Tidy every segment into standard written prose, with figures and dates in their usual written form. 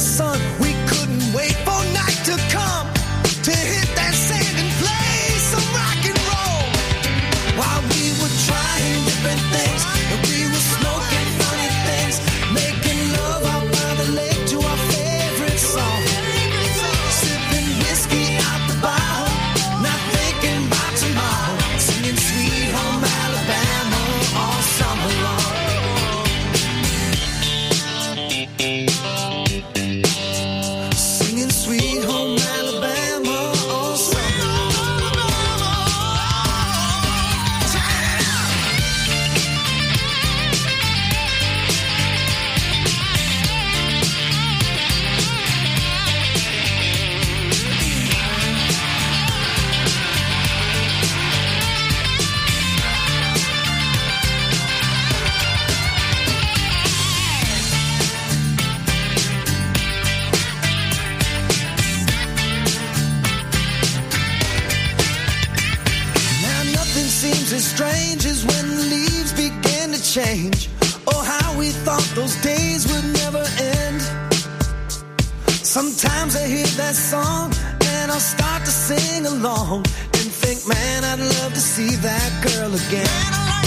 sun. We couldn't wait for night to come to hit that sand and play some rock and roll. While we were trying different things, and we were smoking funny things, making love out by the lake to our favorite song. Sipping whiskey out the bottle, not thinking about tomorrow, singing Sweet Home Alabama all summer long. Singing Sweet Home Alabama all summer long. Now nothing seems as strange as when the leaves begin to change. Oh, how we thought those days would never end. Sometimes I hear that song and I'll start to sing along and think, man, I'd love to see that girl again.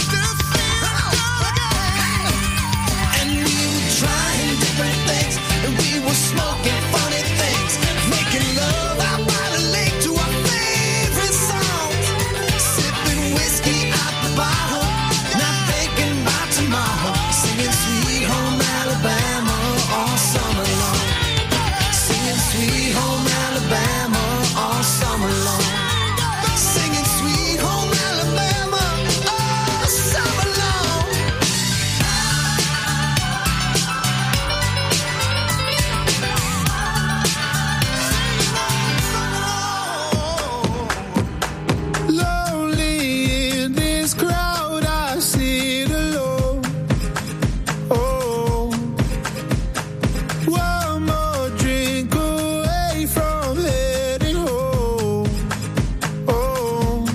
And we were trying different things, and we were smoking funny things, making love out by the lake to our favorite songs, sipping whiskey out the bottle, not thinking about tomorrow, singing Sweet Home Alabama all summer long. Singing Sweet Home Alabama all summer long. Singing Sweet Home Alabama all summer long. Lonely in this crowd, I sit alone. Oh, one more drink away from heading home. Oh,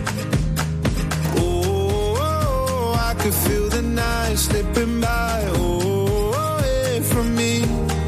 oh, I could feel the night slipping by. Oh, away from me.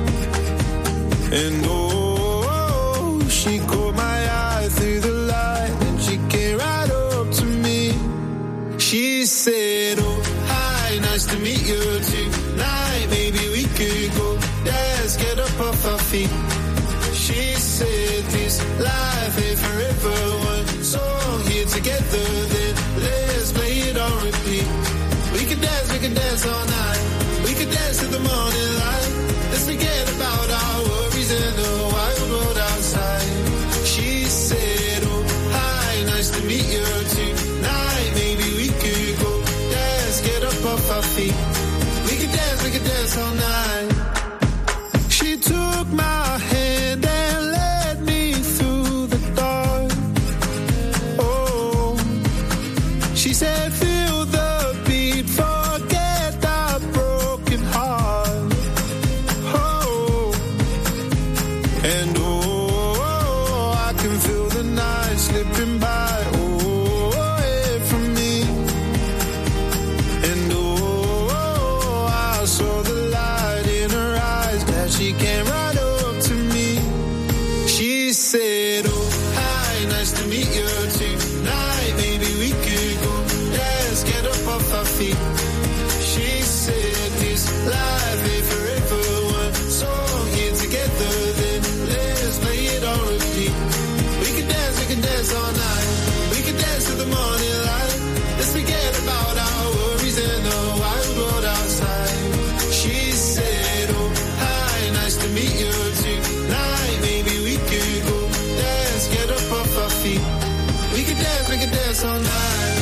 And oh, she caught my eye through the light and she came right up to me. She said, oh, hi, nice to meet you tonight. Maybe we could go dance, get up off our feet. She said, this life ain't forever. One song here together, then let's play it on repeat. We can dance all night. We can dance to the morning light. Let's forget about our worries and the wild world outside. She said, oh, hi, nice to meet you tonight. Maybe we could go dance, get up off our feet. We can dance all night. She took my hand and led me through the dark. Oh, she said, feel the beat, forget that broken heart. Oh, and oh, I can feel the night slipping by. Oh, away from me. And oh, I saw the light in her eyes, that she came right up to me. She said, oh, hi, nice to meet you tonight. Maybe we could go dance, get up off our feet. She said, this life ain't forever. One song here together, then let's play it on repeat. We can dance all night. We can dance to the morning light. Let's forget about our worries and the wild world outside. She said, oh, hi, nice to meet you tonight. Maybe we could go dance, get up off our feet. We can dance all night.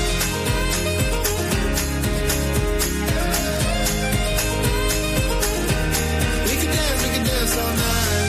We can dance all night.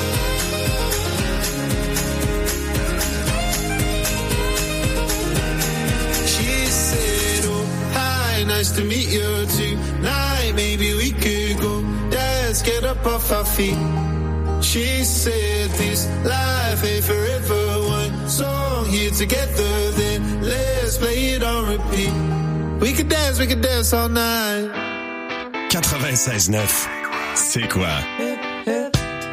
She said, oh, hi, nice to meet you tonight. Maybe we could go dance, get up off our feet. She said, this life ain't forever. One song here together, then let's play it on repeat. We could dance all night. 96.9, c'est quoi?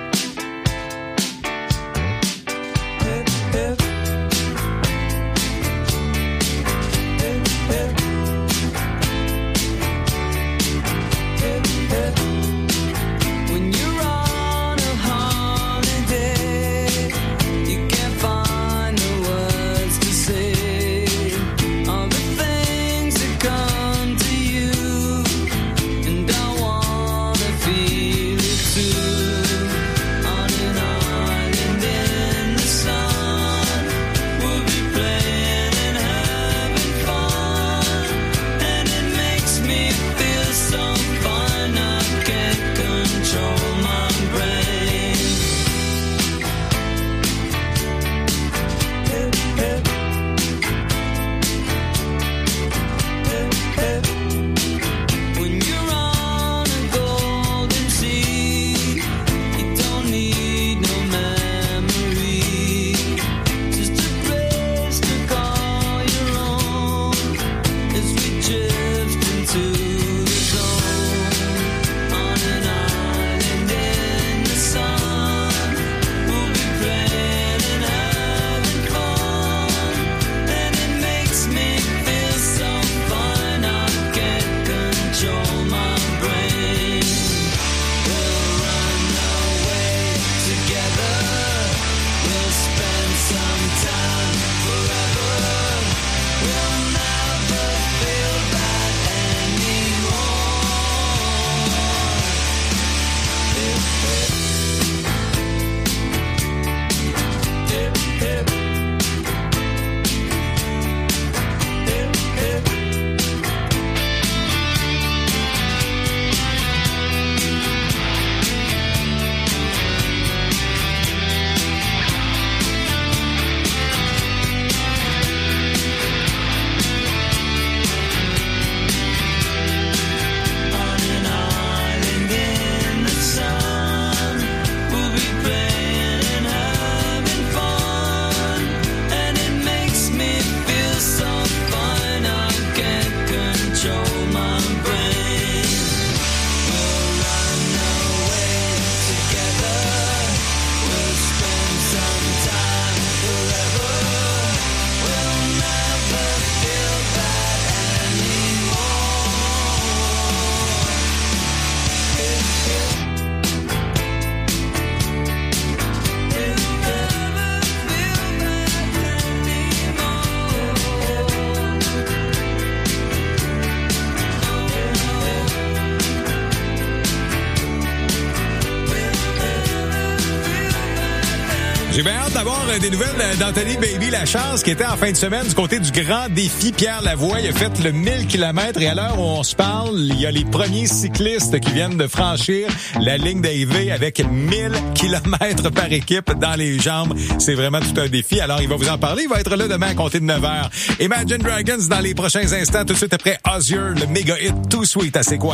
J'ai bien hâte d'avoir des nouvelles d'Anthony Baby Lachance qui était en fin de semaine du côté du Grand Défi. Pierre Lavoie, il a fait le 1000 km et à l'heure où on se parle, il y a les premiers cyclistes qui viennent de franchir la ligne d'arrivée avec 1000 km par équipe dans les jambes. C'est vraiment tout un défi. Alors, il va vous en parler. Il va être là demain à compter de 9h. Imagine Dragons dans les prochains instants. Tout de suite après Ozzy, le méga hit Too Sweet. À c'est quoi?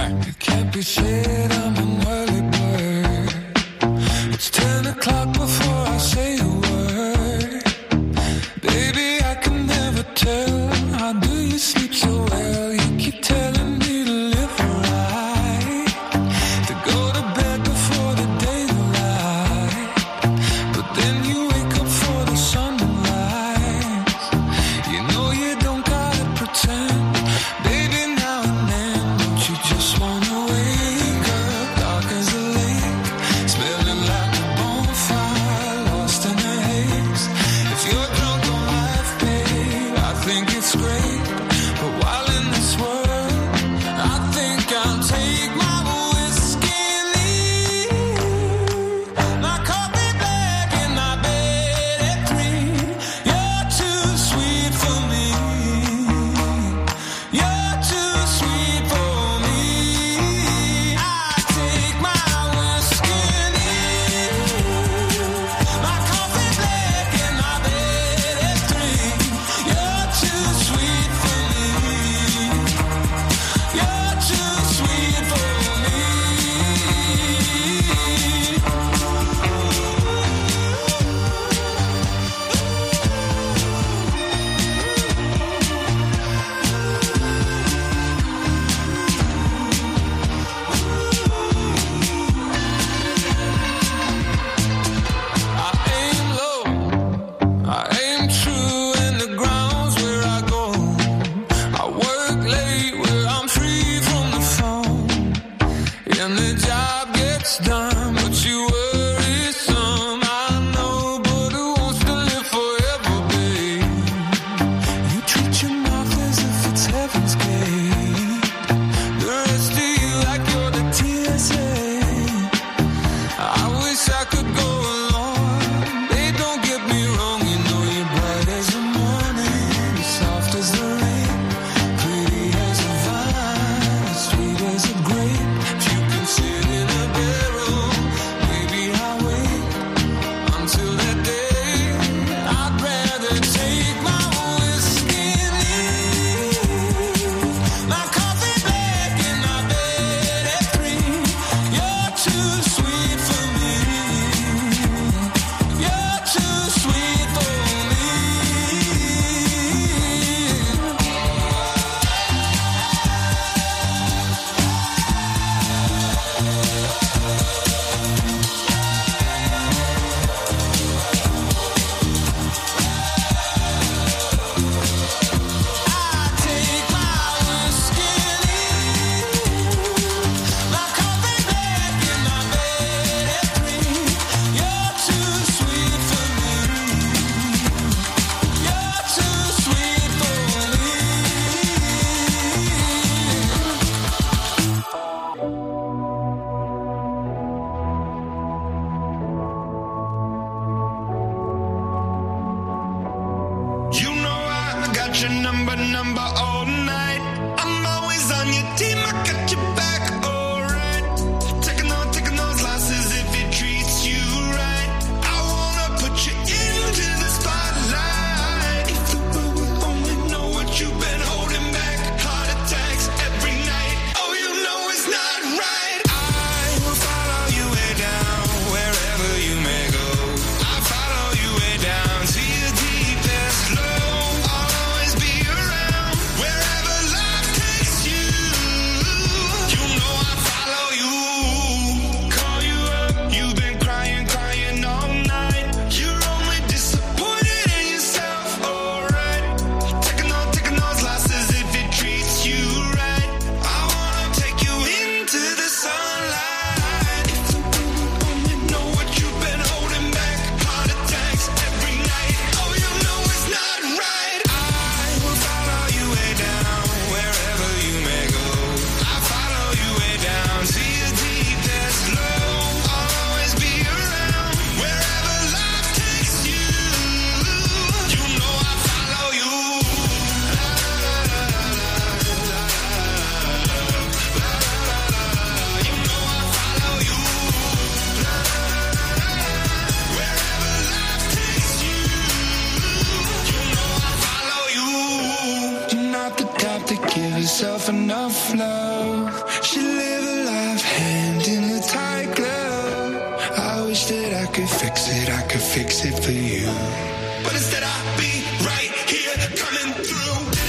It's 10 o'clock before I say a word. Baby, I can never tell. How do you sleep so well? You keep telling me to live right, to go to bed before the daylight. But then you wake up for the sun to rise. You know you don't gotta pretend. Baby, now and then, don't you just wanna wake up dark as a lake, smelling like a bonfire, lost in the haze. If you're drunk on life, babe, I think it's great. But while in this world, I think I'll take my whiskey and leave. My coffee black and my bed at 3. You're too sweet for me. You're too sweet for me. I take my whiskey and leave. My coffee black and my bed at 3. You're too sweet for me. You're too sweet for me. I aim low, I aim true, and the ground's where I go. I work late where I'm free from the phone, and the job gets done, but you worry some. I know, but who wants to live forever, babe? You treat your mouth as if it's heaven's gate. The rest of you like you're the TSA. I wish I could go along. They don't get me wrong, you know you're bright as the morning, soft as the rain, pretty as a vine, sweet as a grape. If you can sit in a barrel, maybe I'll wait until that day. I'd rather take my whiskey and leave. My coffee black and my bed at 3. You're too sweet for me. You're too sweet for me. I take my whiskey and leave. My coffee black and my bed at 3. You're too sweet for me. You're too sweet for me. You know I got your number all night. I'm always on your team, I got your back, alright. Taking those losses if it treats you right. I wanna put you into the spotlight. If the world would only know what you've been holding back. Heart attacks every night. Oh, you know it's not right. I will follow you way down, wherever you may go. I'll follow you way down to your deepest low. I'll always be around wherever life takes you. You herself enough love. She live a life hand in a tight glove. I wish that I could fix it for you. But instead I'll be right here coming through.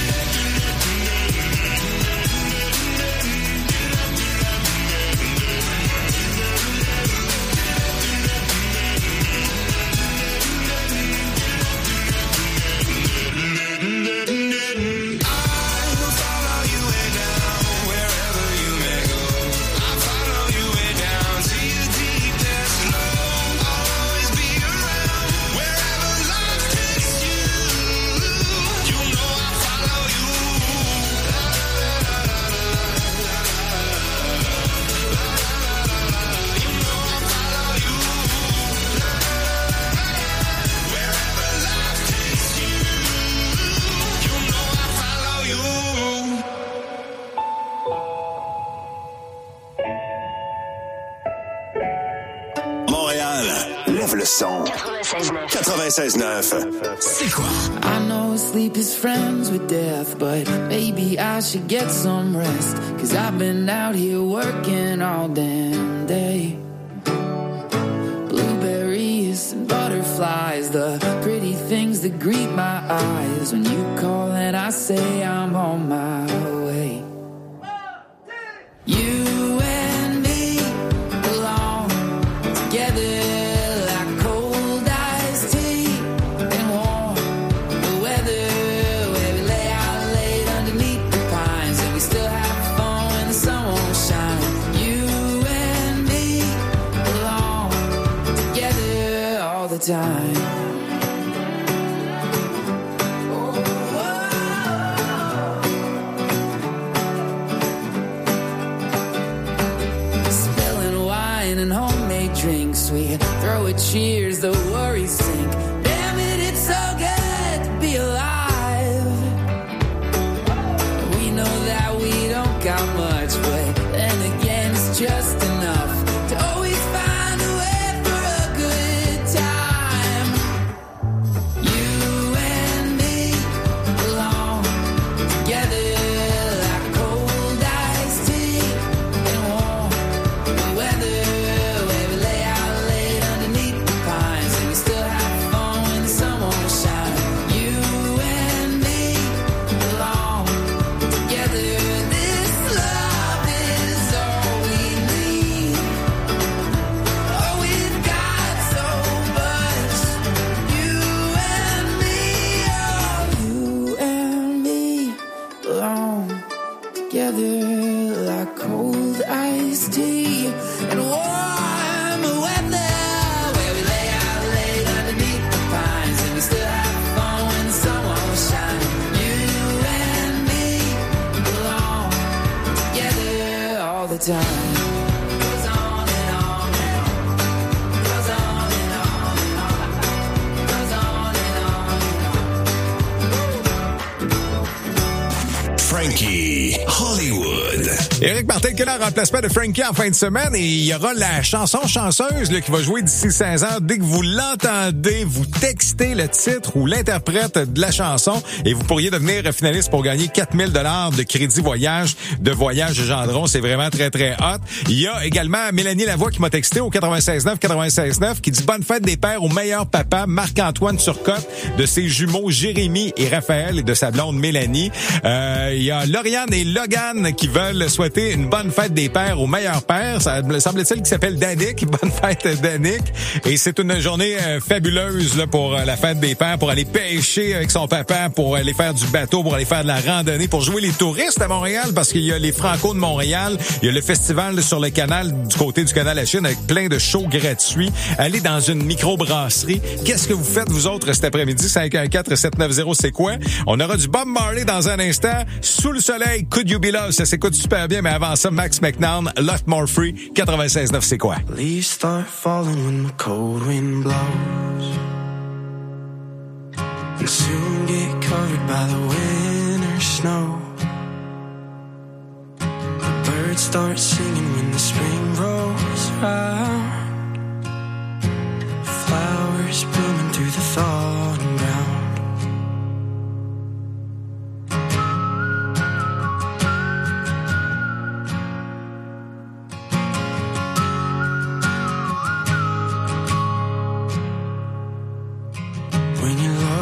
Lève le son. 96.9. C'est quoi? I know sleep is friends with death, but maybe I should get some rest. 'Cause I've been out here working all damn day. Blueberries and butterflies, the pretty things that greet my eyes. When you call and I say I'm on my way. You and me belong together. Time. Spilling wine and homemade drinks, we throw a cheers, the worries sink. Damn it, it's so good to be alive. We know that we don't got much, but then again it's just enough to always find a way for a good time. You and me belong together like cold iced tea and warm weather, where we lay out late underneath the pines and we still have fun when the sun won't shine. You and me belong together. This love is all we need. Oh, we've got so much. You and me, oh, you and me belong together like cold iced tea and warm weather, where we lay out late underneath the pines and we still have fun when the sun won't shine. You and me belong together all the time. Goes on and on and on. Goes on and on and on. Goes on and on and on. Frankie Hollywood. Éric Martin-Keller en remplacement de Frankie en fin de semaine et il y aura la chanson chanceuse là, qui va jouer d'ici 16 ans. Dès que vous l'entendez, vous textez le titre ou l'interprète de la chanson et vous pourriez devenir finaliste pour gagner 4000 $ de crédit voyage de Voyage Gendron. C'est vraiment très, très hot. Il y a également Mélanie Lavoie qui m'a texté au 96.9 qui dit bonne fête des pères au meilleur papa Marc-Antoine Turcotte, de ses jumeaux Jérémy et Raphaël et de sa blonde Mélanie. Il y a Lauriane et Logan qui veulent souhaiter une bonne fête des pères au meilleur père. Ça semble-t-il qui s'appelle Danick. Bonne fête Danick. Et c'est une journée fabuleuse là, pour la fête des pères, pour aller pêcher avec son papa, pour aller faire du bateau, pour aller faire de la randonnée, pour jouer les touristes à Montréal, parce qu'il y a les Franco de Montréal, il y a le festival sur le canal, du côté du canal à Chine, avec plein de shows gratuits. Allez dans une microbrasserie. Qu'est-ce que vous faites, vous autres, cet après-midi? 514-790, c'est quoi? On aura du Bob Marley dans un instant. Sous le soleil, Could You Be Love? Ça s'écoute super bien, mais avant ça, Max McNown, Lot More Free, 96.9, c'est quoi? Leaves start falling when the cold wind blows, and soon get covered by the winter snow. The birds start singing when the spring rolls around, flowers blooming through the thawing ground.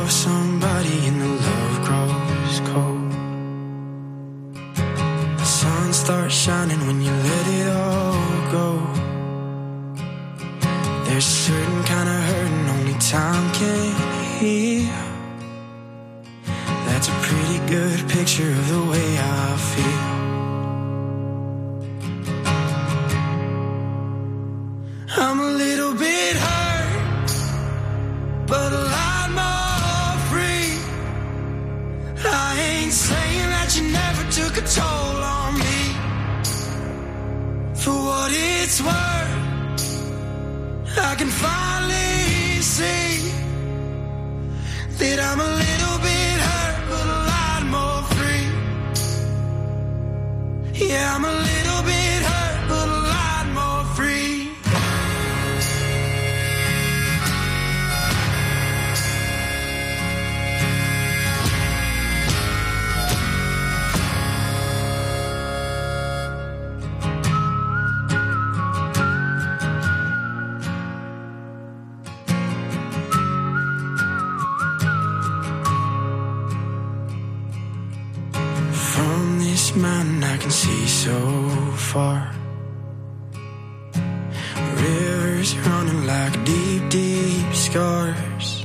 love somebody and the love grows cold. The sun starts shining when you let it all go. There's a certain kind of hurting only time can heal. That's a pretty good picture of the way I feel. I'm a little bit hurt, but a lot more free. I ain't saying that you never took a toll on me. For what it's worth, I can finally see that I'm a little bit hurt, but a lot more free. Yeah, I'm a little bit hurt, but a lot more free. From this mountain I can see so far. Rivers running like deep, deep scars,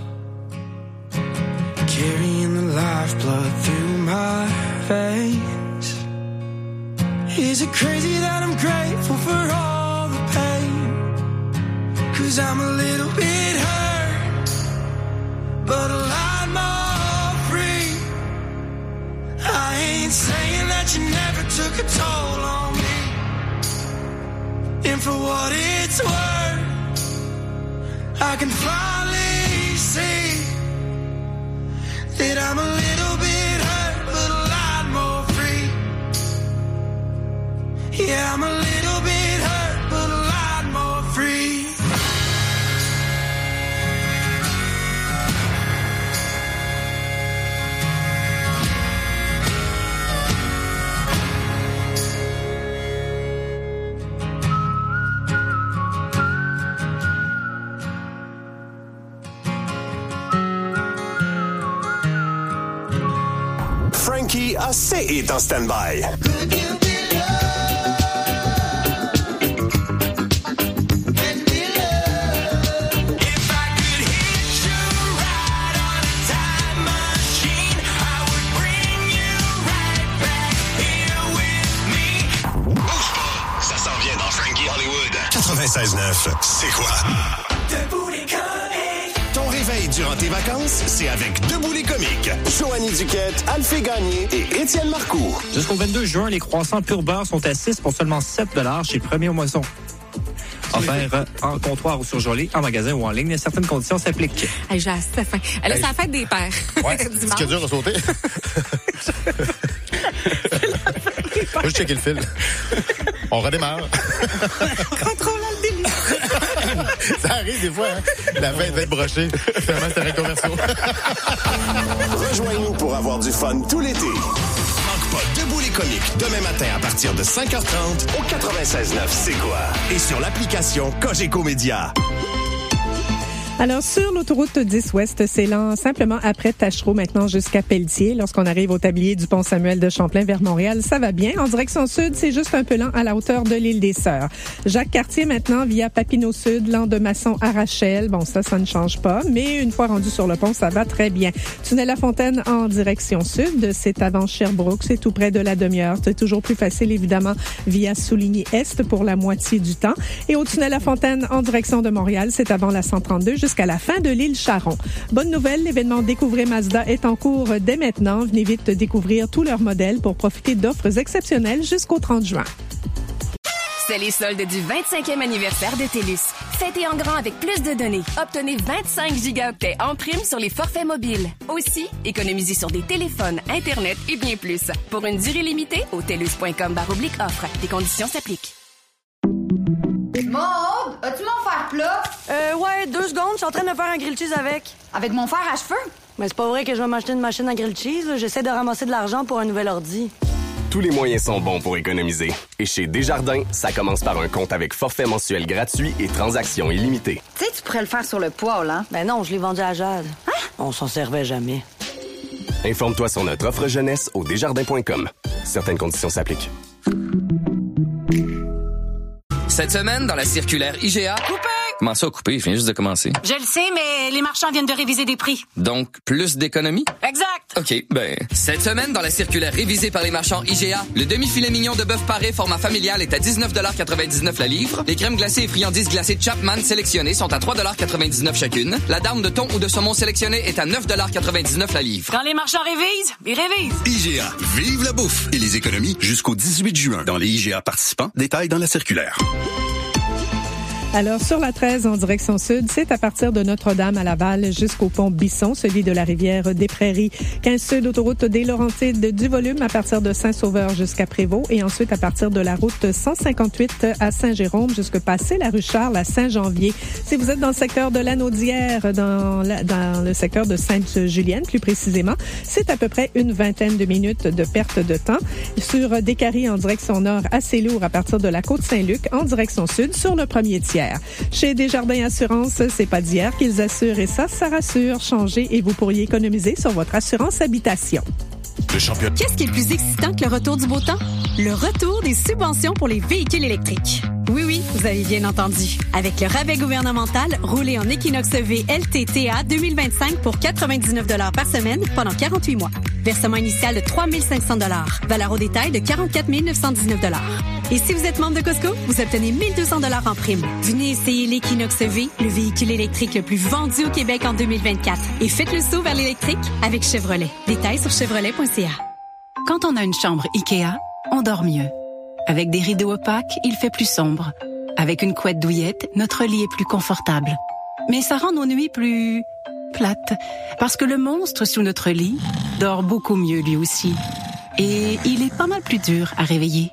carrying the lifeblood through my veins. Is it crazy that I'm grateful for all the pain? 'Cause I'm a little bit hurt, but a lot more free. I ain't saying that you never took a toll on me. And for what it's worth, I can finally see that I'm a little bit hurt, but a lot more free. Yeah, I'm a little bit hurt, but a lot more free. Frankie a ses hits en stand-by. Ça s'en vient dans Frankie Hollywood. 96.9, c'est quoi? Debout les comiques. Ton réveil durant tes vacances, c'est avec Debout les comiques. Joanie Duquette, Alphée Gagné et Étienne Marcoux. Jusqu'au 22 juin, les croissants pur beurre sont à 6 pour seulement 7 $ chez Premier Moisson. Offert en comptoir ou surgelé, en magasin ou en ligne. Certaines conditions s'appliquent. Hey, j'ai assez faim. Là, c'est la fête des pères. Ouais, c'est ce qui est dur à sauter. Moi, je checké le fil. On redémarre. Contrôlant le délit. Ça arrive des fois, hein? La fête va être brochée. Finalement, c'est un commerciaux. Rejoins-nous pour avoir du fun tout l'été. Manque pas Debout les comiques demain matin à partir de 5h30 au 96.9 C'est quoi? Et sur l'application Cogeco Média. Alors, sur l'autoroute 10 Ouest, c'est lent simplement après Tachereau, maintenant jusqu'à Pelletier. Lorsqu'on arrive au tablier du pont Samuel de Champlain vers Montréal, ça va bien. En direction sud, c'est juste un peu lent à la hauteur de l'île des Sœurs. Jacques-Cartier, maintenant, via Papineau Sud, lent de Masson à Rachel. Bon, ça ne change pas. Mais une fois rendu sur le pont, ça va très bien. Tunnel La Fontaine en direction sud, c'est avant Sherbrooke, c'est tout près de la demi-heure. C'est toujours plus facile, évidemment, via Souligny-Est pour la moitié du temps. Et au Tunnel La Fontaine en direction de Montréal, c'est avant la 132 jusqu'à la fin de l'île Charon. Bonne nouvelle, l'événement Découvrez Mazda est en cours dès maintenant. Venez vite découvrir tous leurs modèles pour profiter d'offres exceptionnelles jusqu'au 30 juin. C'est les soldes du 25e anniversaire de TELUS. Fêtez en grand avec plus de données. Obtenez 25 gigaoctets en prime sur les forfaits mobiles. Aussi, économisez sur des téléphones, Internet et bien plus. Pour une durée limitée, au TELUS.com/offre. Les conditions s'appliquent. Maud, as-tu mon fer plat? Ouais, 2 secondes, je suis en train de faire un grilled cheese avec. Avec mon fer à cheveux? Mais c'est pas vrai que je vais m'acheter une machine à grilled cheese, là. J'essaie de ramasser de l'argent pour un nouvel ordi. Tous les moyens sont bons pour économiser. Et chez Desjardins, ça commence par un compte avec forfait mensuel gratuit et transactions illimitées. Tu sais, tu pourrais le faire sur le poêle, hein? Ben non, je l'ai vendu à Jade. Hein? On s'en servait jamais. Informe-toi sur notre offre jeunesse au Desjardins.com. Certaines conditions s'appliquent. Cette semaine, dans la circulaire IGA... Coupé! Comment ça, coupé? Je viens juste de commencer. Je le sais, mais les marchands viennent de réviser des prix. Donc, plus d'économies? Exact! OK, cette semaine, dans la circulaire révisée par les marchands IGA, le demi-filet mignon de bœuf paré format familial est à 19,99 la livre. Les crèmes glacées et friandises glacées Chapman sélectionnées sont à 3,99 chacune. La dame de thon ou de saumon sélectionnée est à 9,99 la livre. Quand les marchands révisent, ils révisent. IGA, vive la bouffe et les économies jusqu'au 18 juin dans les IGA participants. Détails dans la circulaire. Alors, sur la 13, en direction sud, c'est à partir de Notre-Dame à Laval jusqu'au pont Bisson, celui de la rivière des Prairies. 15 sud, autoroute des Laurentides du volume à partir de Saint-Sauveur jusqu'à Prévost et ensuite à partir de la route 158 à Saint-Jérôme jusque passer la rue Charles à Saint-Janvier. Si vous êtes dans le secteur de l'Anaudière, dans le secteur de Sainte-Julienne plus précisément, c'est à peu près une vingtaine de minutes de perte de temps. Sur Décarie en direction nord, assez lourd à partir de la Côte-Saint-Luc en direction sud sur le premier tiers. Chez Desjardins Assurance, c'est pas d'hier qu'ils assurent et ça rassure. Changez et vous pourriez économiser sur votre assurance habitation. Qu'est-ce qui est plus excitant que le retour du beau temps? Le retour des subventions pour les véhicules électriques. Oui, vous avez bien entendu. Avec le rabais gouvernemental, roulez en Equinox EV LTTA 2025 pour 99 $ par semaine pendant 48 mois. Versement initial de 3 500 $. Valeur au détail de 44 919 $. Et si vous êtes membre de Costco, vous obtenez 1 200 $ en prime. Venez essayer l'Equinox EV, le véhicule électrique le plus vendu au Québec en 2024. Et faites le saut vers l'électrique avec Chevrolet. Détails sur chevrolet.ca. Quand on a une chambre IKEA, on dort mieux. Avec des rideaux opaques, il fait plus sombre. Avec une couette douillette, notre lit est plus confortable. Mais ça rend nos nuits plus plates, parce que le monstre sous notre lit dort beaucoup mieux lui aussi. Et il est pas mal plus dur à réveiller.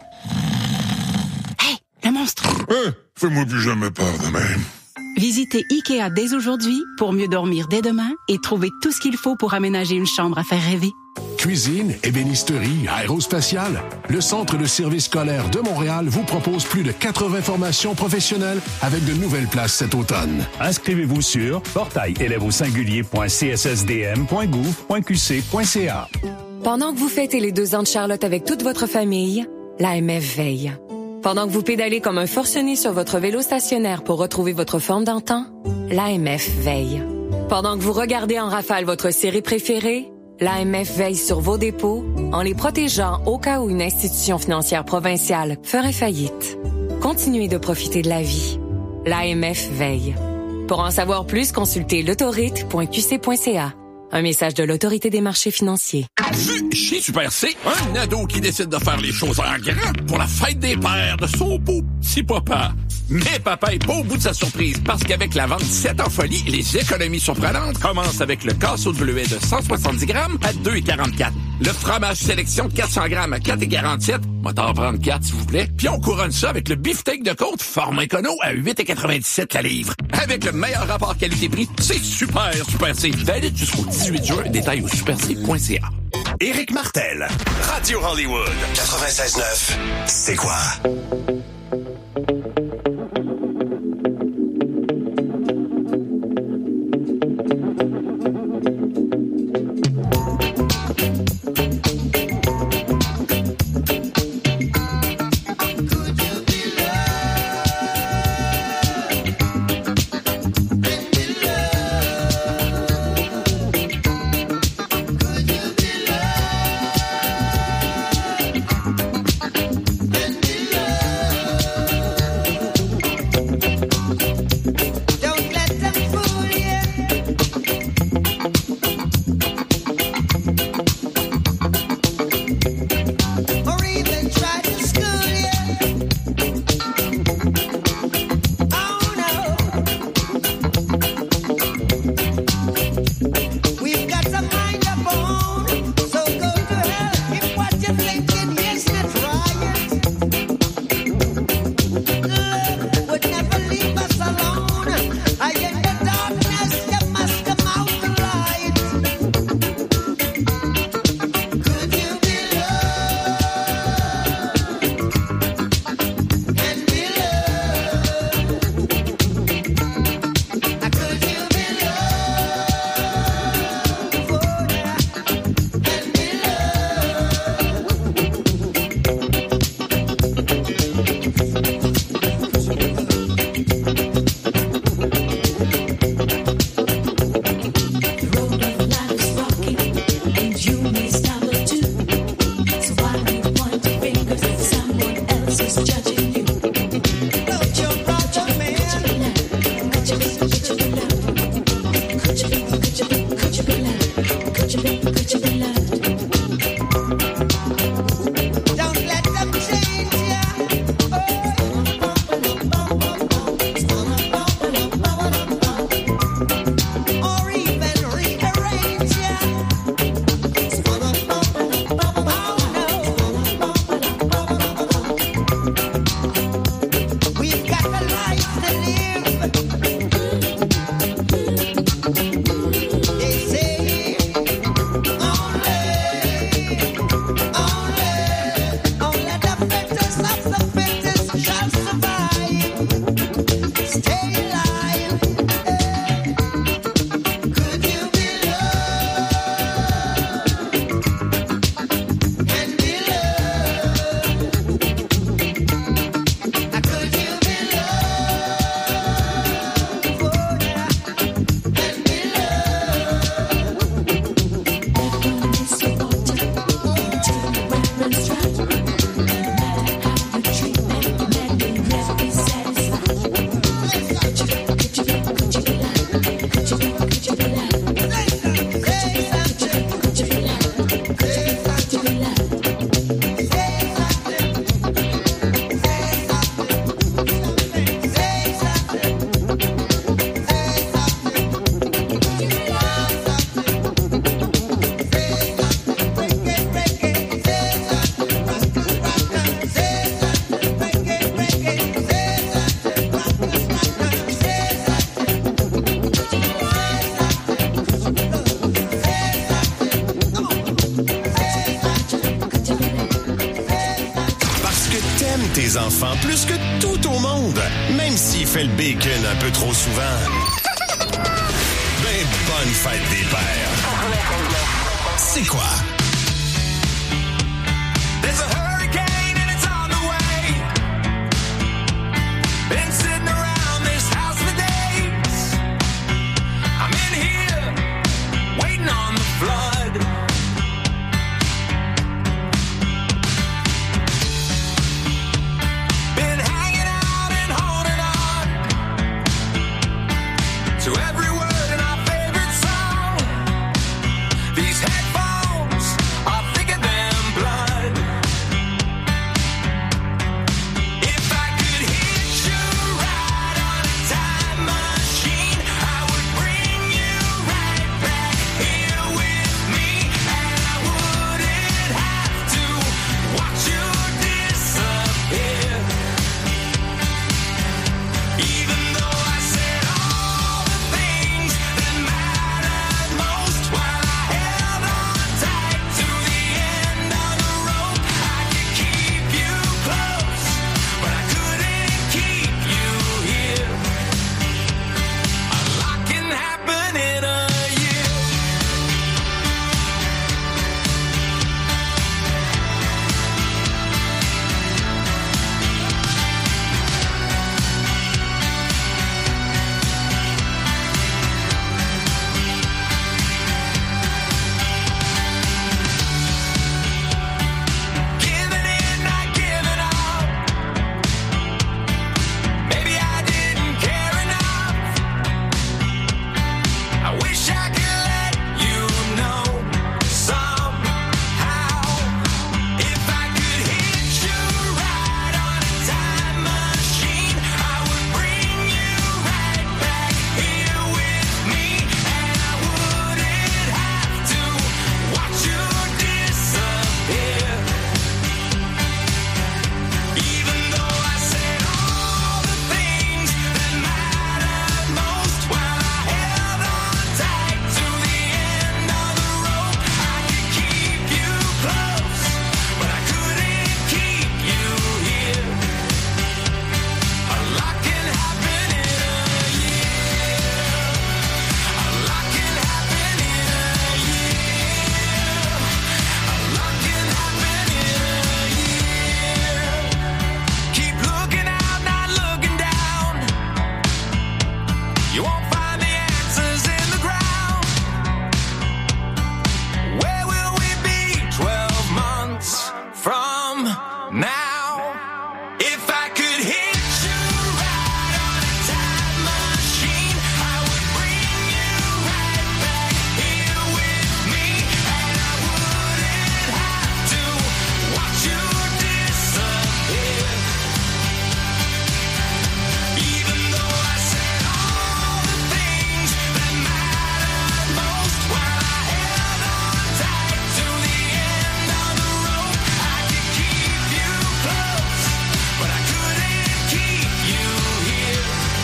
Hey, le monstre! Fais-moi plus jamais peur de même. Visitez IKEA dès aujourd'hui pour mieux dormir dès demain et trouver tout ce qu'il faut pour aménager une chambre à faire rêver. Cuisine, ébénisterie, aérospatiale, le Centre de service scolaire de Montréal vous propose plus de 80 formations professionnelles avec de nouvelles places cet automne. Inscrivez-vous sur portail-élèves-au-singulier.cssdm.gouv.qc.ca. Pendant que vous fêtez les 2 ans de Charlotte avec toute votre famille, l'AMF veille. Pendant que vous pédalez comme un forcené sur votre vélo stationnaire pour retrouver votre forme d'antan, l'AMF veille. Pendant que vous regardez en rafale votre série préférée, l'AMF veille sur vos dépôts en les protégeant au cas où une institution financière provinciale ferait faillite. Continuez de profiter de la vie. L'AMF veille. Pour en savoir plus, consultez l'autorite.qc.ca. Un message de l'Autorité des marchés financiers. Chez Super C, un ado qui décide de faire les choses en grand pour la fête des pères de son beau petit papa. Mais papa est pas au bout de sa surprise parce qu'avec la vente 7 en folie, les économies surprenantes commencent avec le casseau de bleuet de 170 grammes à 2,44. Le fromage sélection de 400 grammes à 4,47. Moi, t'en prendre 4, s'il vous plaît. Puis on couronne ça avec le beefsteak de côte format écono à 8,97 la livre. Avec le meilleur rapport qualité-prix, c'est super C. Valide jusqu'au 18 juin. Détails au superc.ca. Éric Martel, Radio Hollywood, 96.9, c'est quoi? monde, même s'il fait le bacon un peu trop souvent. Ben, bonne fête des pères. C'est quoi? There's a hurricane and it's on the way. Been sitting around this house for days. I'm in here, waiting on the flood. Been hanging out and holding on to every word in our favorite song. These headphones are thicker than blood. If I could hit you right on a time machine, I would bring you right back here with me, and I wouldn't have to watch you disappear. Even though I said all the things that mattered most while I held on tight to the end of the rope, I could keep you close, but I couldn't keep you here. A lot can happen in a year. Giving in, not giving up. Maybe I didn't care enough. I wish I could let you know somehow. If I could hit you right on a time machine, I would bring you right back here with me, and I wouldn't have to watch you disappear. Even though I said all the things that mattered most while I held on tight to the end of the rope, I could keep you close, but I couldn't keep you here. A lot can happen in a year. A lot can happen in a year. A lot can happen in a year. Keep looking out, not looking down. You won't find the answers in the ground. Where will we be 12 months from now? If I could hit you right on a time machine, I would bring you right back here with me, and I wouldn't have to watch you disappear. Even though I said all the things that mattered most while I held on tight to the end of the rope, I could keep you close, but I couldn't keep you here.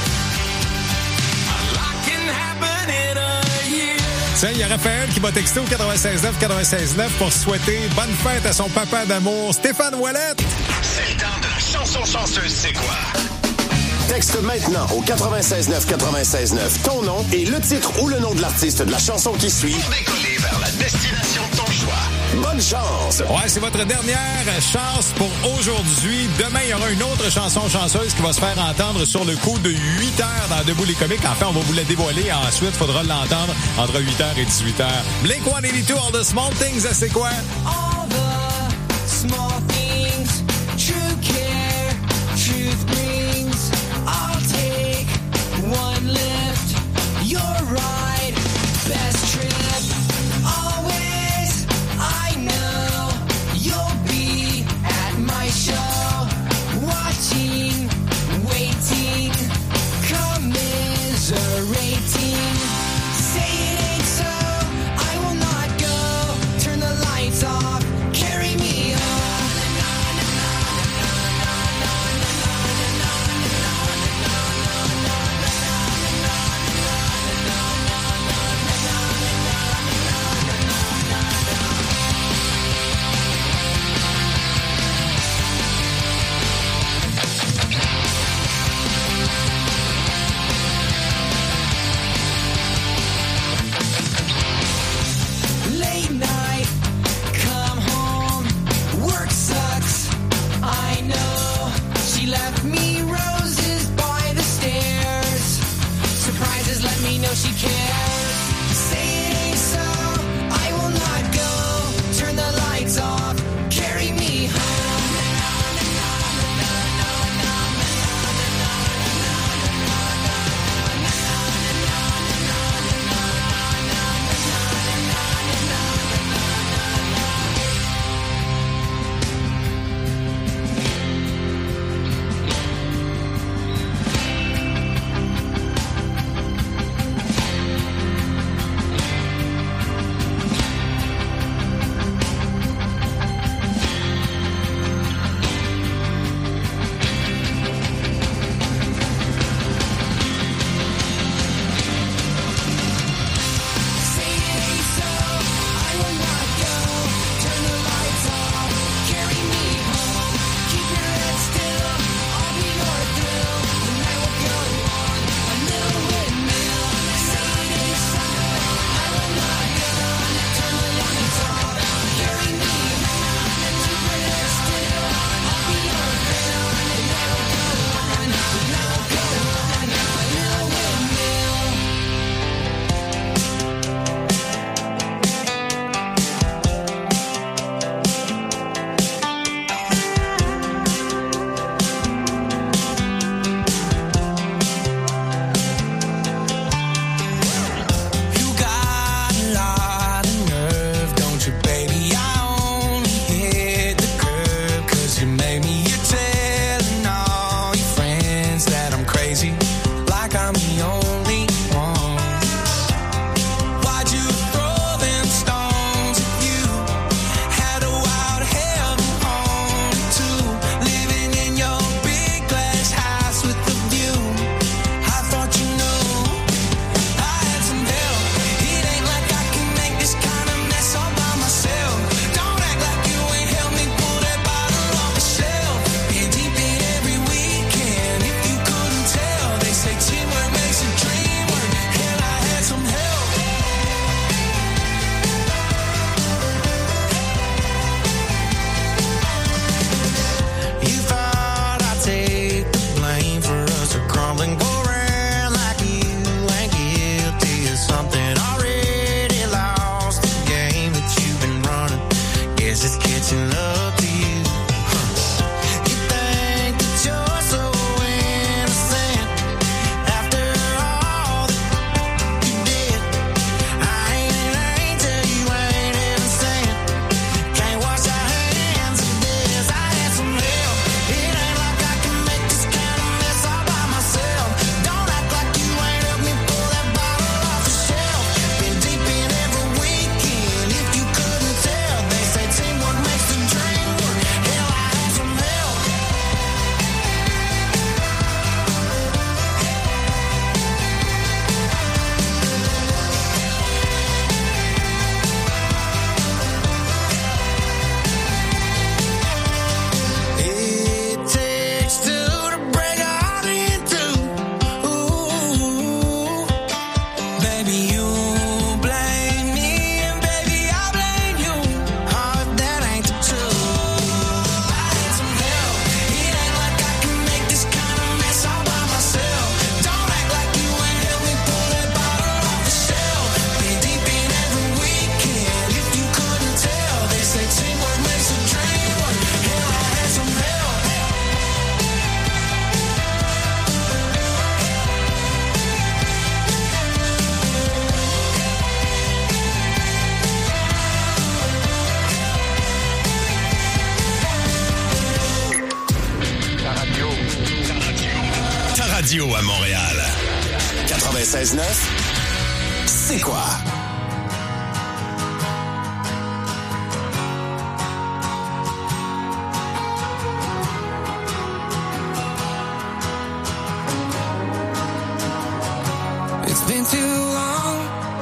A lot can happen in a year. Tiens, il y a Raphaël qui m'a texté au 96.9 pour souhaiter bonne fête à son papa d'amour, Stéphane Ouellette. C'est le temps de la chanson chanceuse, c'est quoi? Texte maintenant au 96.9 ton nom et le titre ou le nom de l'artiste de la chanson qui suit pour décoller vers la destination de ton choix. Bonne chance! Ouais, c'est votre dernière chance pour aujourd'hui. Demain, il y aura une autre chanson chanceuse qui va se faire entendre sur le coup de 8 heures dans Debout les comiques. Enfin, on va vous la dévoiler. Ensuite, il faudra l'entendre entre 8h et 18h. Blink-182, All the Small Things, c'est quoi? All the small things, true care, truth brings. I'll take one lift, you're right, best trip. Always, I know you'll be at my show, watching, waiting, commiserating. Say it ain't so, I will not go, turn the lights off. radio à Montréal. 96.9, c'est quoi? It's been too long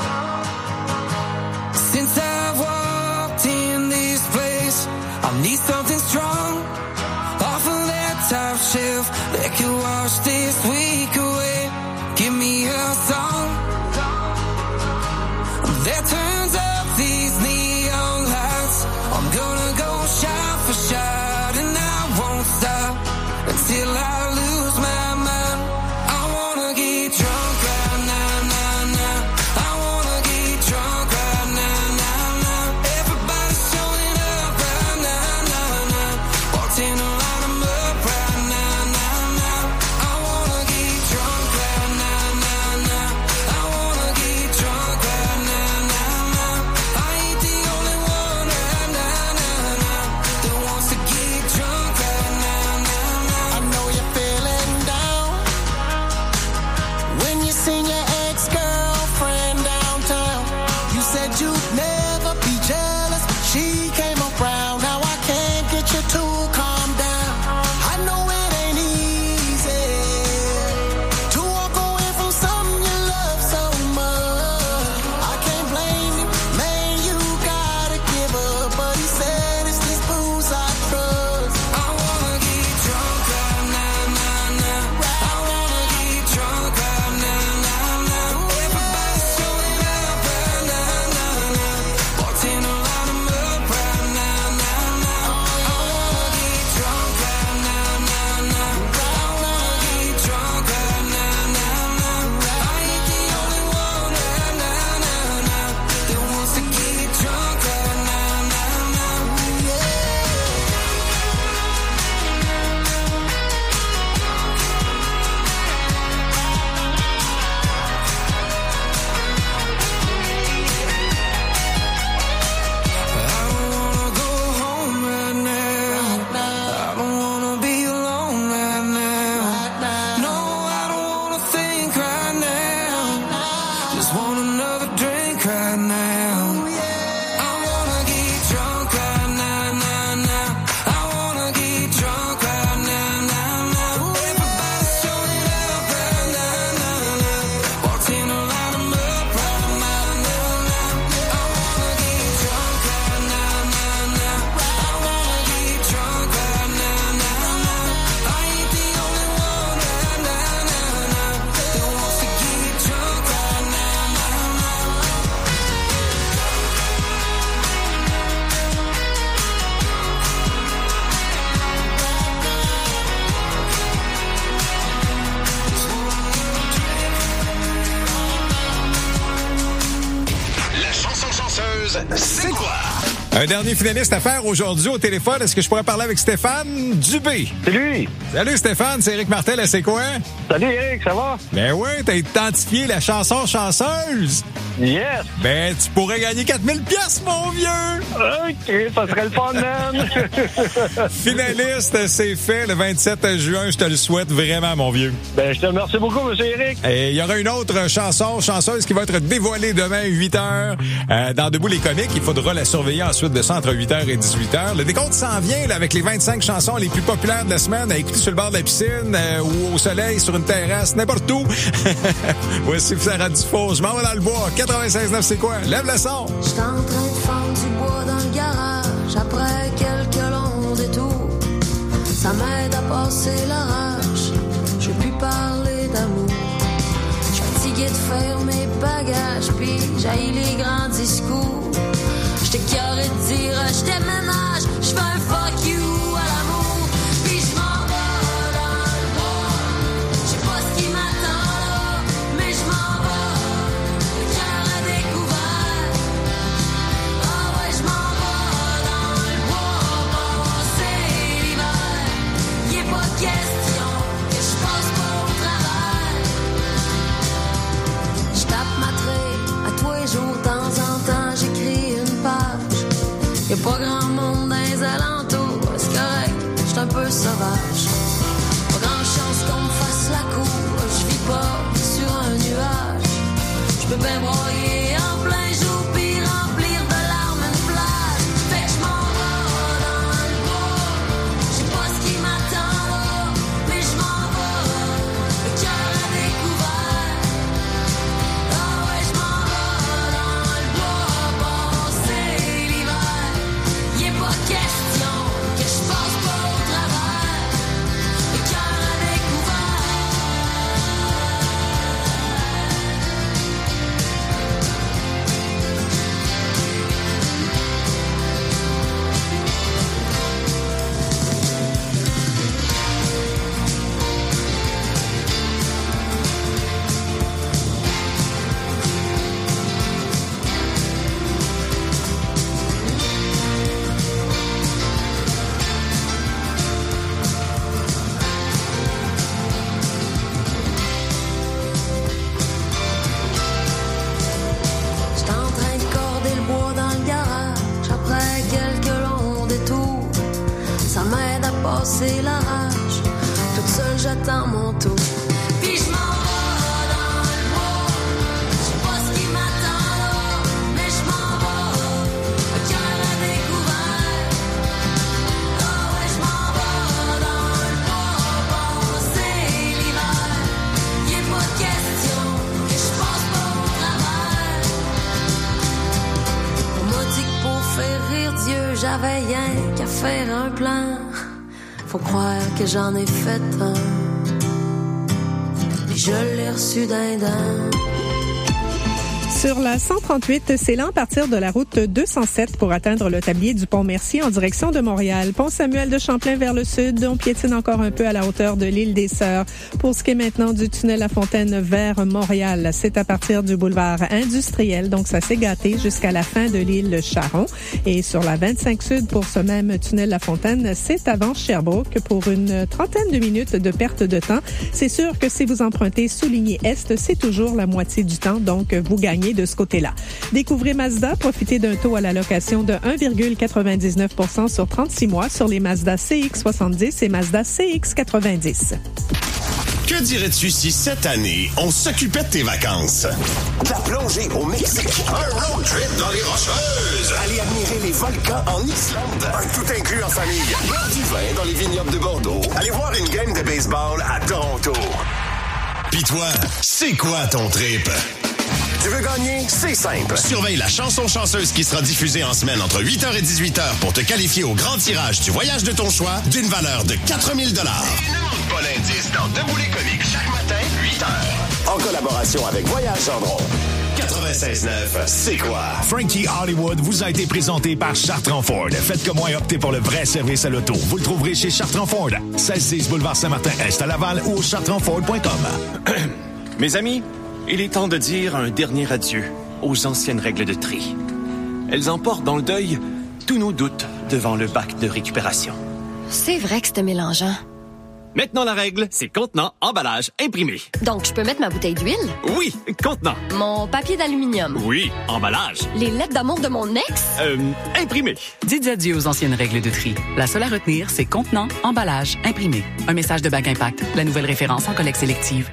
since I've walked in this place. I need something strong off of that top shelf that could wash this week away. Give me a song that turns up these neon lights. I'm gonna go shot for shot and I won't stop until I lose my mind. I wanna get drunk right now, now, now. I wanna get drunk right now, now, now. Everybody's showing up right now, now, now. Walked in a line, I'm up right now, now, now. I wanna get drunk right now, now, now. I wanna get drunk right now, now, now. I ain't the only one right now, now, now, that wants to get drunk right now, now, now. I know you're feeling down when you seen your ex-girlfriend downtown. You said you'd never be jealous, but she came around. Now I can't get you to calm down. I know it ain't easy to walk away from something you love so much. I can't blame you, man, you gotta give up. But he said it's this booze I trust. I wanna get drunk right now, now, now. I wanna get drunk right now, now, now. Everybody's showing up right now, now, now. Walked in a line, I'm up right now, now, now. I wanna get drunk right now, now, now. I wanna get drunk right now, now, now. I ain't the only one right now, now, now, that wants to get drunk right now, now, now. Yeah. I don't wanna go home right now. I don't wanna be alone right now. No, I don't wanna think right now. Just want another drink right now. I wanna get drunk right now, now, now. I wanna get drunk right now, now, now. Everybody's showing up right now, now, now. Walked in a line, I'm up right now, now, now. I wanna get drunk right now, now, now. I wanna get drunk right now, now, now. I ain't the only one right now, now, now, that wants to get drunk right now, now, now. La chanson chanceuse, c'est quoi? Un dernier finaliste à faire aujourd'hui au téléphone. Est-ce que je pourrais parler avec Stéphane Dubé? C'est lui. Salut Stéphane, c'est Éric Martel à C'est quoi? Salut Eric, ça va? Ben ouais, t'as identifié la chanson chanceuse. Yes! Ben, tu pourrais gagner 4000 pièces, mon vieux! OK, ça serait le fun, man! Finaliste, c'est fait le 27 juin. Je te le souhaite vraiment, mon vieux. Ben, je te remercie beaucoup, M. Eric. Et il y aura une autre chanceuse qui va être dévoilée demain, 8h, dans Debout les comiques. Il faudra la surveiller ensuite de ça entre 8h et 18h. Le décompte s'en vient là, avec les 25 chansons les plus populaires de la semaine à écouter sur le bord de la piscine ou au soleil, sur une terrasse, n'importe où. Voici Sarah Dufault. Je m'en vais dans le bois. 96.9, c'est quoi? Lève le son! J'étais en train de fendre du bois dans le garage après quelques longs détours. Ça m'aide à passer l'orage. Je veux plus parler d'amour. Je suis fatigué de faire mes bagages, puis j'haïs les grands discours. J'étais carré de dire je déménage, je fais un fuck you à l'amour. Puis je m'en vais dans le bois. Je sais pas ce qui m'attend là, mais je m'en vais. Le cœur à découvert. Ah ouais, je m'en vais dans le bois passer l'hiver. Y'est pas question que je passe pas au travail. Je tape ma traite à tous les jours, de temps en temps j'écris une page. Y'a pas grand monde dans les alentours, c'est correct, j'suis un peu sauvage. Pas grand chance qu'on me fasse la cour, passer la rage. Toute seule, j'attends mon tour. Puis je m'en vais dans le bois. Je sais pas ce qui m'attend là, mais je m'en vais. Le cœur à découvert. Ah ouais, je m'en vais dans le bois. Passer l'hiver. Y'a pas de question que je passe pas au travers. On m'a dit que pour faire rire Dieu, j'avais rien qu'à faire un plan. Faut croire que j'en ai fait un. Et je l'ai reçu d'un dent. Sur la 138, c'est lent à partir de la route 207 pour atteindre le tablier du pont Mercier en direction de Montréal. Pont Samuel de Champlain vers le sud, on piétine encore un peu à la hauteur de l'île des Sœurs. Pour ce qui est maintenant du tunnel La Fontaine vers Montréal, c'est à partir du boulevard industriel, donc ça s'est gâté jusqu'à la fin de l'île Charon. Et sur la 25 sud, pour ce même tunnel La Fontaine, c'est avant Sherbrooke pour une trentaine de minutes de perte de temps. C'est sûr que si vous empruntez souligné Est, c'est toujours la moitié du temps, donc vous gagnez de ce côté-là. Découvrez Mazda, profitez d'un taux à la location de 1,99% sur 36 mois sur les Mazda CX-70 et Mazda CX-90. Que dirais-tu si cette année, on s'occupait de tes vacances? De la plongée au Mexique, un road trip dans les Rocheuses, aller admirer les volcans en Islande, un tout inclus en famille, boire du vin dans les vignobles de Bordeaux, aller voir une game de baseball à Toronto. Pis toi, c'est quoi ton trip? Tu veux gagner? C'est simple. Surveille la chanson chanceuse qui sera diffusée en semaine entre 8h et 18h pour te qualifier au grand tirage du voyage de ton choix d'une valeur de 4 000 $. Et ne manque pas l'indice dans Debout les comiques chaque matin, 8h. En collaboration avec Voyage Gendron. 96.9, c'est quoi? Frankie Hollywood vous a été présenté par Chartrand Ford. Faites comme moi et optez pour le vrai service à l'auto. Vous le trouverez chez Chartrand Ford, 1610 boulevard Saint-Martin-Est à Laval ou au chartrandford.com. Mes amis, il est temps de dire un dernier adieu aux anciennes règles de tri. Elles emportent dans le deuil tous nos doutes devant le bac de récupération. C'est vrai que c'était mélangeant. Maintenant, la règle, c'est contenant, emballage, imprimé. Donc, je peux mettre ma bouteille d'huile? Oui, contenant. Mon papier d'aluminium? Oui, emballage. Les lettres d'amour de mon ex? Imprimé. Dites adieu aux anciennes règles de tri. La seule à retenir, c'est contenant, emballage, imprimé. Un message de Bac Impact, la nouvelle référence en collecte sélective.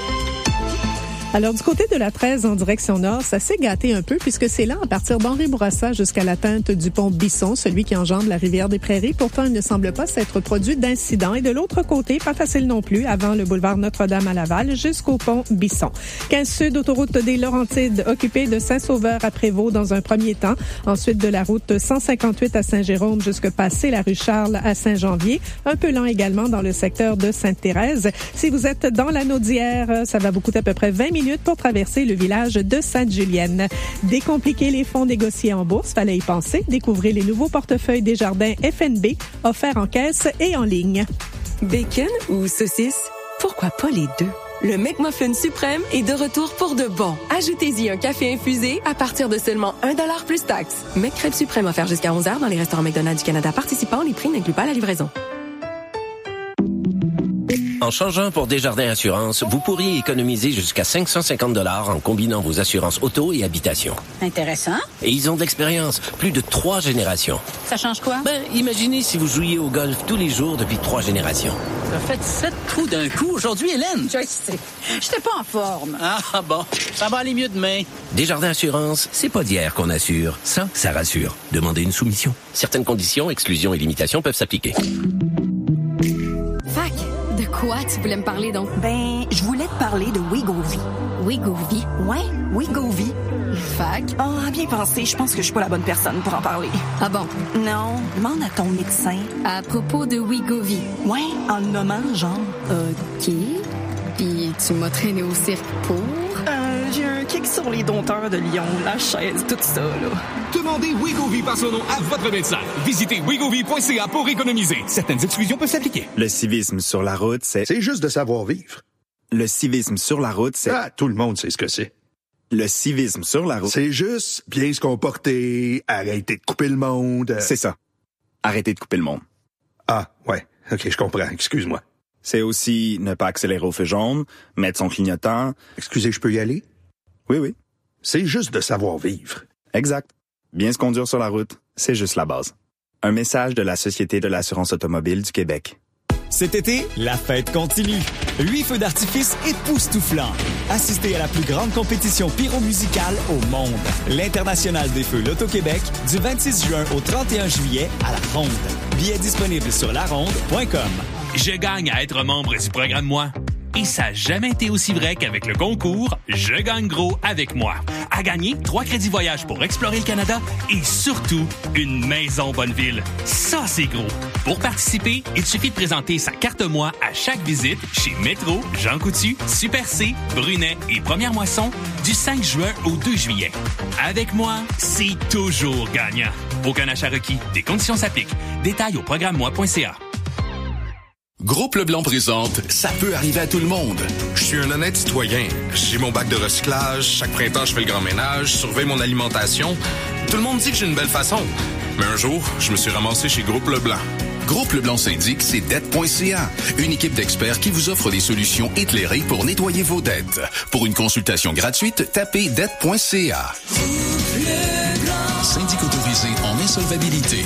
Alors, du côté de la 13 en direction nord, ça s'est gâté un peu puisque c'est lent à partir d'Henri-Bourassa jusqu'à l'atteinte du pont Bisson, celui qui enjambe la rivière des Prairies. Pourtant, il ne semble pas s'être produit d'incident. Et de l'autre côté, pas facile non plus, avant le boulevard Notre-Dame à Laval jusqu'au pont Bisson. 15 sud, autoroute des Laurentides, occupée de Saint-Sauveur à Prévost dans un premier temps. Ensuite, de la route 158 à Saint-Jérôme jusque passer la rue Charles à Saint-Janvier. Un peu lent également dans le secteur de Sainte-Thérèse. Si vous êtes dans l'anneau d'hier, ça va vous coûter à peu près 20 minutes pour traverser le village de Sainte-Julienne. Décompliquer les fonds négociés en bourse, fallait y penser. Découvrez les nouveaux portefeuilles Desjardins FNB, offerts en caisse et en ligne. Bacon ou saucisse? Pourquoi pas les deux? Le McMuffin suprême est de retour pour de bon. Ajoutez-y un café infusé à partir de seulement $1 plus taxes. McCrêpe suprême offert jusqu'à 11h dans les restaurants McDonald's du Canada participants. Les prix n'incluent pas la livraison. En changeant pour Desjardins Assurance, vous pourriez économiser jusqu'à 550 $ en combinant vos assurances auto et habitation. Intéressant. Et ils ont de l'expérience, plus de 3 générations. Ça change quoi? Imaginez si vous jouiez au golf tous les jours depuis 3 générations. T'as fait 7 trous d'un coup aujourd'hui, Hélène. Je sais. J'étais pas en forme. Ah bon, ça va aller mieux demain. Desjardins Assurance, c'est pas d'hier qu'on assure. Ça rassure. Demandez une soumission. Certaines conditions, exclusions et limitations peuvent s'appliquer. Fac, de quoi tu voulais me parler donc? Je voulais te parler de Wegovy. Wegovy? Ouais, Wegovy. Fac? À bien penser, je pense que je suis pas la bonne personne pour en parler. Ah bon? Non, demande à ton médecin. À propos de Wegovy? Ouais, en le nommant, genre. OK. Puis tu m'as traîné au cirque pour? J'ai un kick sur les dompteurs de Lyon, la chaise, tout ça, là. Demandez Wegovy par son nom à votre médecin. Visitez wegovy.ca pour économiser. Certaines exclusions peuvent s'appliquer. Le civisme sur la route, c'est... C'est juste de savoir vivre. Le civisme sur la route, c'est... Ah, tout le monde sait ce que c'est. Le civisme sur la route... C'est juste bien se comporter, arrêter de couper le monde... C'est ça. Arrêter de couper le monde. Ah, ouais. OK, je comprends. Excuse-moi. C'est aussi ne pas accélérer au feu jaune, mettre son clignotant... Excusez, je peux y aller? Oui. C'est juste de savoir vivre. Exact. Bien se conduire sur la route, c'est juste la base. Un message de la Société de l'assurance automobile du Québec. Cet été, la fête continue. 8 feux d'artifice époustouflants. Assistez à la plus grande compétition pyromusicale au monde. L'International des Feux Loto-Québec, du 26 juin au 31 juillet à La Ronde. Billets disponibles sur laronde.com. Je gagne à être membre du programme Moi. Et ça n'a jamais été aussi vrai qu'avec le concours Je gagne gros avec moi. À gagner 3 crédits voyage pour explorer le Canada et surtout une maison Bonneville. Ça, c'est gros. Pour participer, il suffit de présenter sa carte Moi à chaque visite chez Métro, Jean Coutu, Super C, Brunet et Première Moisson du 5 juin au 2 juillet. Avec moi, c'est toujours gagnant. Aucun achat requis. Des conditions s'appliquent. Détails au programme-moi.ca. Groupe Leblanc présente « Ça peut arriver à tout le monde ». Je suis un honnête citoyen. J'ai mon bac de recyclage. Chaque printemps, je fais le grand ménage. Je surveille mon alimentation. Tout le monde dit que j'ai une belle façon. Mais un jour, je me suis ramassé chez Groupe Leblanc. Groupe Leblanc syndique, c'est dette.ca. Une équipe d'experts qui vous offre des solutions éclairées pour nettoyer vos dettes. Pour une consultation gratuite, tapez dette.ca. Syndic autorisé en insolvabilité.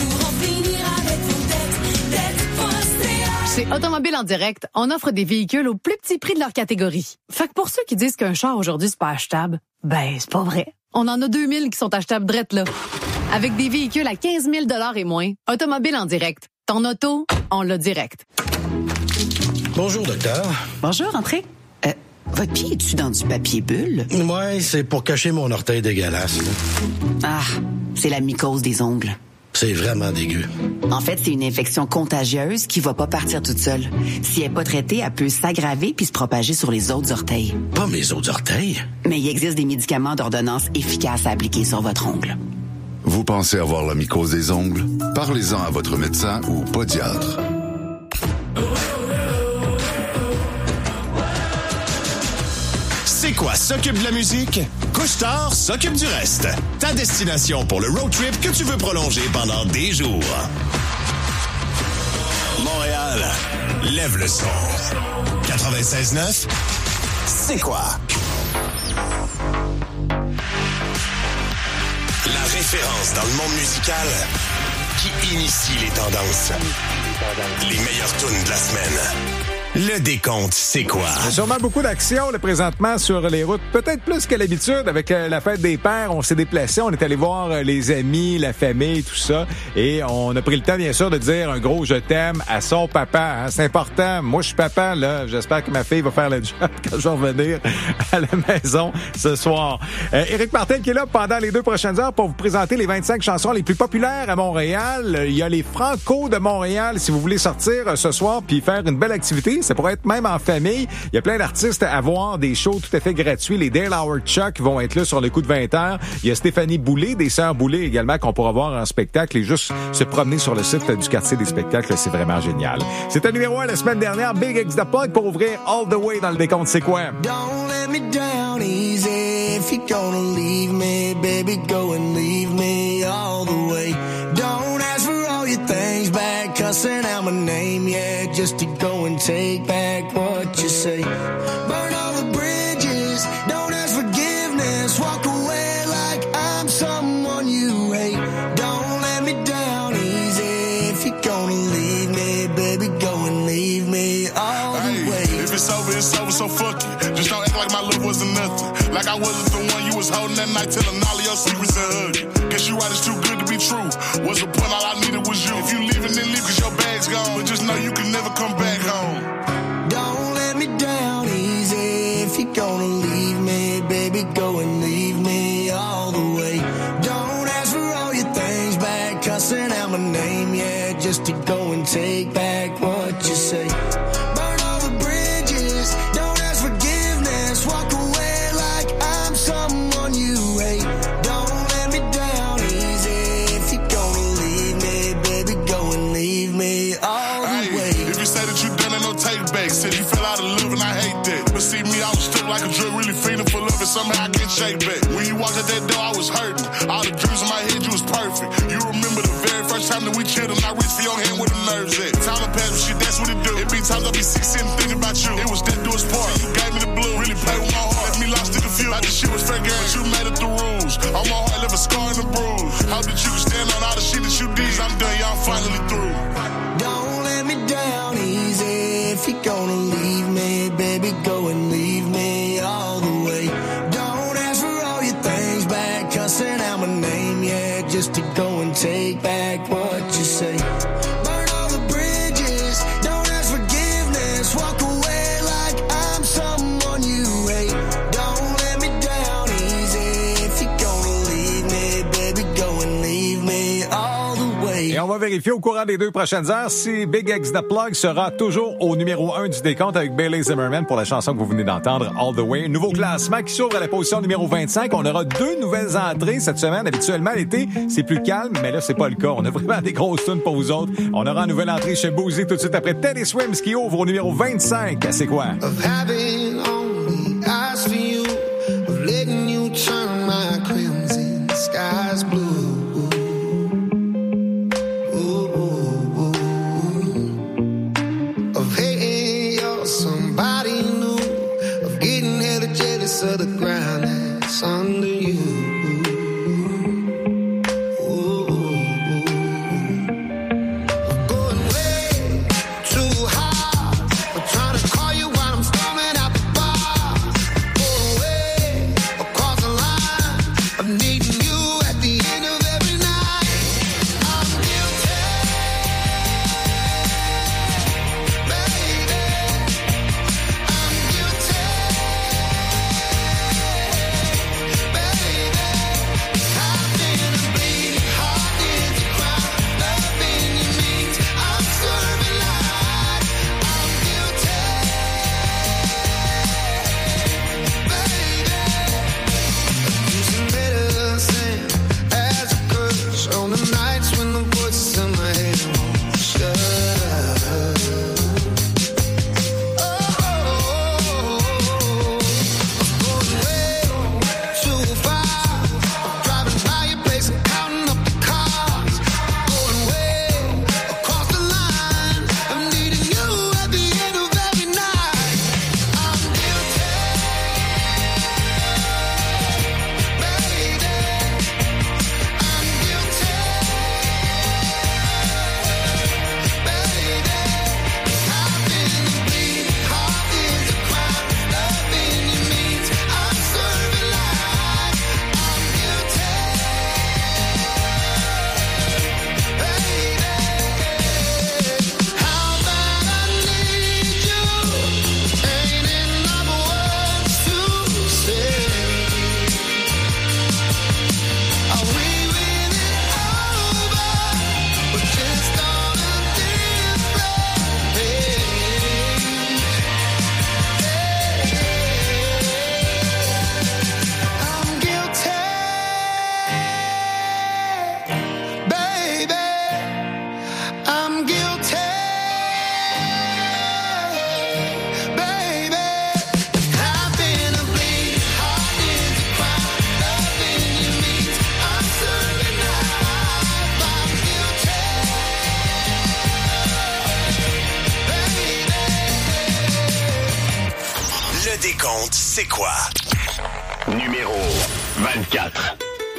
Chez Automobile en direct, on offre des véhicules au plus petit prix de leur catégorie. Fait que pour ceux qui disent qu'un char aujourd'hui c'est pas achetable, ben c'est pas vrai. On en a 2000 qui sont achetables drette là. Avec des véhicules à 15 000 $ et moins, Automobile en direct. Ton auto, on l'a direct. Bonjour, docteur. Bonjour, entrez. Votre pied est-tu dans du papier bulle? Ouais, c'est pour cacher mon orteil dégueulasse. Là. Ah, c'est la mycose des ongles. C'est vraiment dégueu. En fait, c'est une infection contagieuse qui va pas partir toute seule. Si elle est pas traitée, elle peut s'aggraver puis se propager sur les autres orteils. Pas mes autres orteils? Mais il existe des médicaments d'ordonnance efficaces à appliquer sur votre ongle. Vous pensez avoir la mycose des ongles? Parlez-en à votre médecin ou podiatre. C'est quoi s'occupe de la musique? Couche-Tard s'occupe du reste. Ta destination pour le road trip que tu veux prolonger pendant des jours. Montréal, lève le son. 96.9, c'est quoi? La référence dans le monde musical qui initie les tendances. Les meilleures tunes de la semaine. Le décompte, c'est quoi? Il y a sûrement beaucoup d'actions là, présentement sur les routes. Peut-être plus qu'à l'habitude. Avec la fête des pères, on s'est déplacé. On est allé voir les amis, la famille, tout ça. Et on a pris le temps, bien sûr, de dire un gros « je t'aime » à son papa. Hein? C'est important. Moi, je suis papa. Là, j'espère que ma fille va faire le job quand je vais revenir à la maison ce soir. Éric Martel qui est là pendant les 2 prochaines heures pour vous présenter les 25 chansons les plus populaires à Montréal. Il y a les Franco de Montréal. Si vous voulez sortir ce soir puis faire une belle activité, ça pourrait être même en famille. Il y a plein d'artistes à voir, des shows tout à fait gratuits. Les Dale Howard Chuck vont être là sur le coup de 20h. Il y a Stéphanie Boulay, des Sœurs Boulay également, qu'on pourra voir en spectacle et juste se promener sur le site du quartier des spectacles. C'est vraiment génial. C'était numéro 1 la semaine dernière. Big X the Plug pour ouvrir All the Way dans le décompte. C'est quoi? Don't let me down easy. If you're gonna leave me, baby, go and leave me all the way. Don't ask for all your things back, cussing out my name, yeah, just to go and take back what you say. Burn all the bridges, don't ask forgiveness, walk away like I'm someone you hate. Don't let me down easy. If you're gonna leave me, baby, go and leave me all the way. If it's over, so fuck it. Just don't act like my love wasn't nothing. Like I wasn't the one you was holding that night, telling all of your secrets and hugging. Guess you right, it's too good to be true. What's the point? All I needed was you. If you leaving, then leave, cause your bag's gone. But just know you can never come back home. Don't let me down easy. If you're gonna leave me, baby, go and leave me all the way. Don't ask for all your things back, cussing out my name, yeah, just to go and take back what you say. Burn all the bridges, don't ask forgiveness, walk away like I'm someone you hate. Don't let me down easy. If you're gonna leave me, baby, go and leave me all the way. If you say that you done it, no take back. Said you fell out of love and I hate that. But see me, I was stuck like a drug, really feeling for love and somehow I can't shake back. When you walked out that door, I was hurting. All the dreams in my head, you was perfect. You remember the very first time that we chilled and I reached for your hand where the nerves at. Time to pass, but shit, that's what it do. It be times I be sick sitting thinking about you. It was that do its part. You gave me the blue, really played with my heart. Left me lost in the field. Like the shit was fair game, but you made it the rules. On my heart, left a scar and a bruise. Hope that you can stand on all the shit that you did. I'm done, y'all fine. name yet, just to go and take back what you say. Burn all the bridges, don't ask forgiveness, walk away like I'm someone you hate. Don't let me down easy, if you're gonna leave me, baby, go and leave me all the way. Et on va vérifier au courant des 2 prochaines heures si Big X The Plug sera toujours au numéro 1 du décompte avec Bailey Zimmerman pour la chanson que vous venez d'entendre, All the Way. Nouveau classement qui s'ouvre à la position numéro 25. On aura 2 nouvelles entrées cette semaine. Habituellement, l'été, c'est plus calme, mais là, c'est pas le cas. On a vraiment des grosses tunes pour vous autres. On aura une nouvelle entrée chez Boozy tout de suite après Teddy Swims qui ouvre au numéro 25. C'est quoi? Of having only eyes for you, of letting you turn my crimson skies blue. Of the ground that's under you. I'm going way too hard. I'm trying to call you while I'm storming out the bar. Going way across the line. I'm needing you at the end of every night. I'm guilty, baby. I'm guilty. Le décompte, c'est quoi? Numéro 24.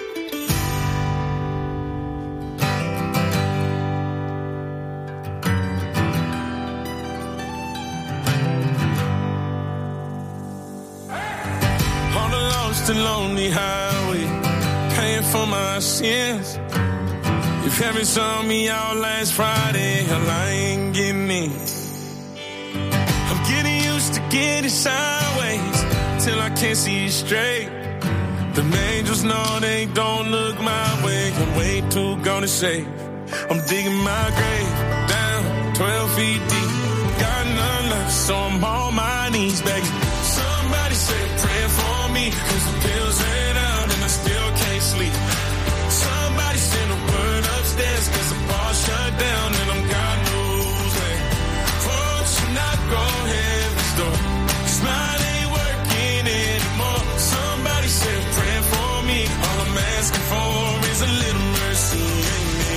On the lost and lonely highway, paying for my sins. If heaven saw me out last Friday, hell, I ain't getting in. I'm getting used to getting sideways till I can't see straight. The angels know they don't look my way. I'm way too gone to say I'm digging my grave down 12 feet deep. Got none left, so I'm on my knees, baby.